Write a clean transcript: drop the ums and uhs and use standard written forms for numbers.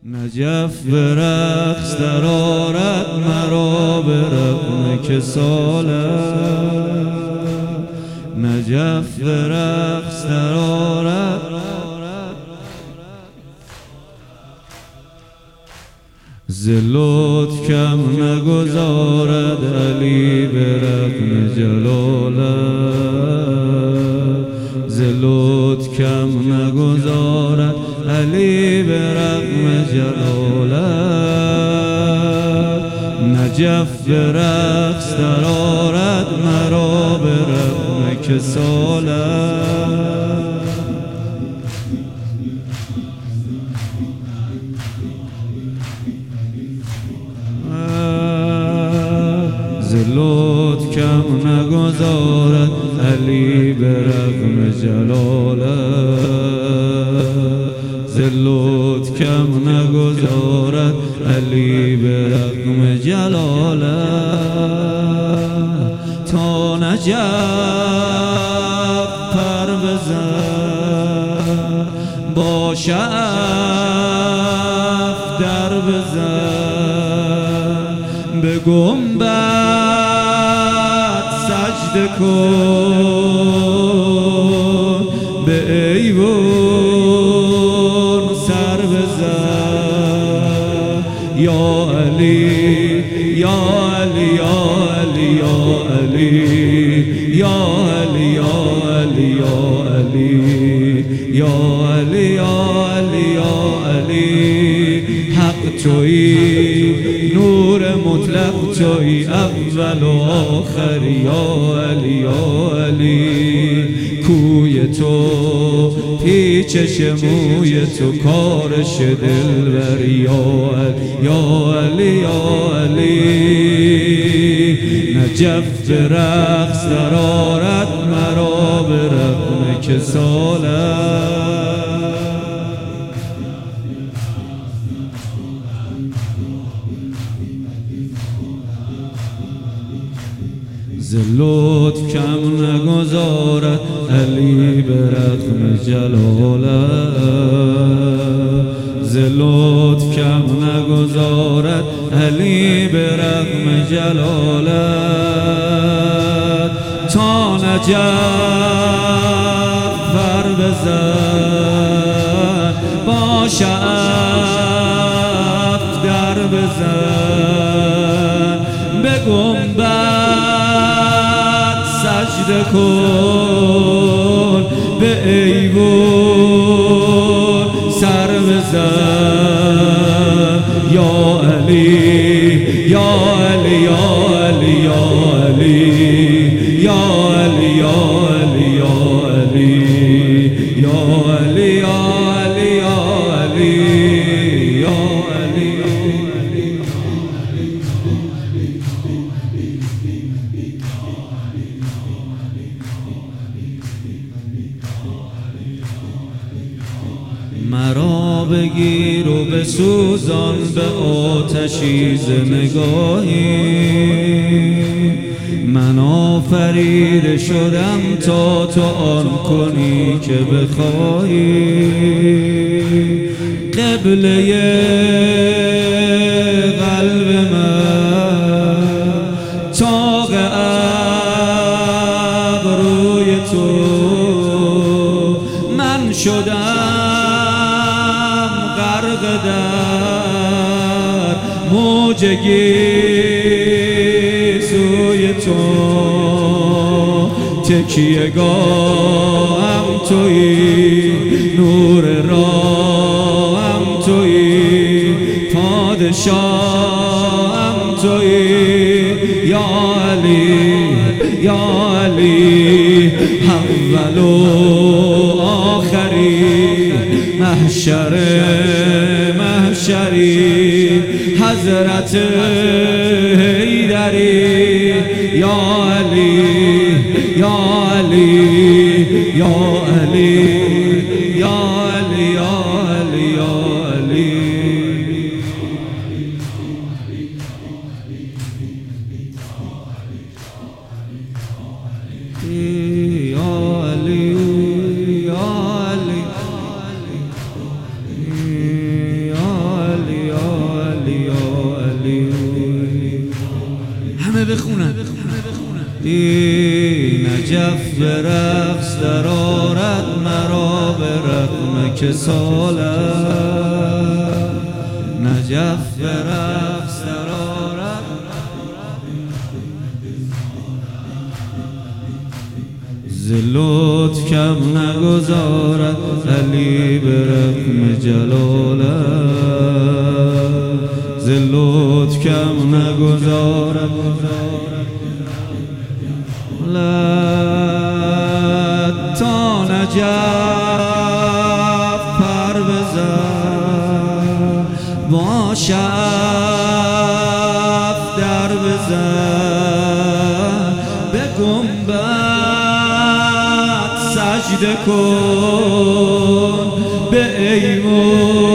نجف به رقص در آرد مرا به رغم کسالت. نجف به رقص در آرد ز لطف کم نگذارد علی به رغم جلالت. ز لطف کم نگذارد علی به رغم جلالت. نجف به رقص در آرد مرا به رغم کسالت. ز لطف کم نگذارد علی به رغم جلالت. ز لطف کم نگذارد علی به رغم جلالت. تا نجف پر بزن با شعف در بزن به گنبد سجده کن به ایوان سر بزن یا علی یا علی یا علی یا علی یا علی یا علی یا علی یا علی یا علی یا علی. حق تویی نور مطلق تویی اول و آخر یا علی یا علی. کوی تو پیچش موی تو کارش دلبر یا علی یا علی. نجف به رقص در آرد مرا به رغم کسالت. ز لطف کم نگذارد علی به رغم جلالت. ز لطف کم نگذارد علی به رغم جلالت. تا نجف بر بزن با شعف در بزن به گنبد سجده کن به ایوان سر بزن یا علی یا علی یا علی یا علی یا علی یا علی یا علی یا علی یا علی یا علی یا علی. مرا بگیر و بسوزان به آتشیز نگاهی. من آفریده شدم تا تو آن کنی که بخواهی. قبله قلب من طاق ابروی تو. من شدم غرق در موج گیسوی تو. تکیه‌گاهم تویی نور راهم تویی پادشاهم تویی یا علی یا علی. اول و آخری محشر محشری حضرت حیدری یا علی یا علی یا علی یا علی یا علی یا علی. یا علی بخونن این نجف به رقص در آرد مرا به رغم که سالم نجف به رقص در آرد ز لطف کم نگذارد علی به رغم جلالم ز لطف کم نگذارد تا نجف پر بزن با شف در بزن به گنبد سجده کن به ایوان